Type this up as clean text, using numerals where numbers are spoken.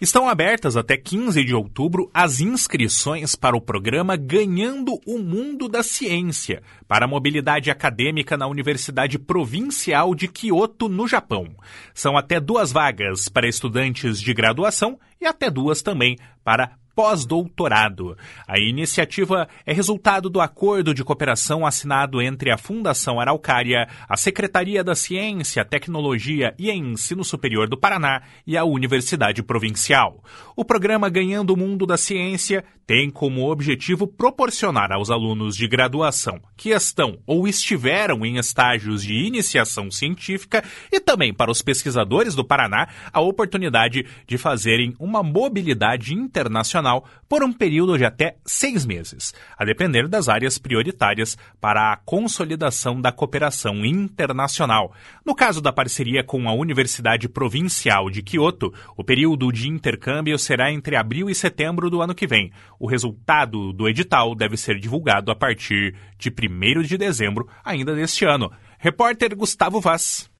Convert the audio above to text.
Estão abertas até 15 de outubro as inscrições para o programa Ganhando o Mundo da Ciência, para a mobilidade acadêmica na Universidade Provincial de Kyoto, no Japão. São até 2 vagas para estudantes de graduação e até 2 também para pós-doutorado. A iniciativa é resultado do acordo de cooperação assinado entre a Fundação Araucária, a Secretaria da Ciência, Tecnologia e Ensino Superior do Paraná e a Universidade Provincial. O programa Ganhando o Mundo da Ciência tem como objetivo proporcionar aos alunos de graduação que estão ou estiveram em estágios de iniciação científica e também para os pesquisadores do Paraná a oportunidade de fazerem uma mobilidade internacional por um período de até 6 meses, a depender das áreas prioritárias para a consolidação da cooperação internacional. No caso da parceria com a Universidade Provincial de Kyoto, o período de intercâmbio será entre abril e setembro do ano que vem. O resultado do edital deve ser divulgado a partir de 1º de dezembro ainda deste ano. Repórter Gustavo Vaz.